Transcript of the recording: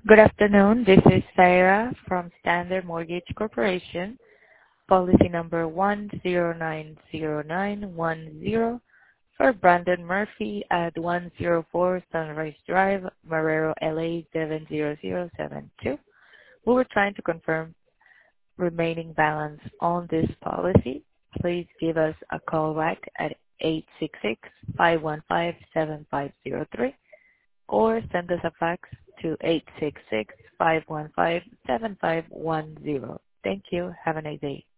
Good afternoon. This is Sarah from Standard Mortgage Corporation, policy number 1090910 for Brandon Murphy at 104 Sunrise Drive, Marrero, LA 70072. We were trying to confirm remaining balance on this policy. Please give us a call back at 866-515-7503 or send us a fax to 866-515-7510. Thank you. Have a nice day.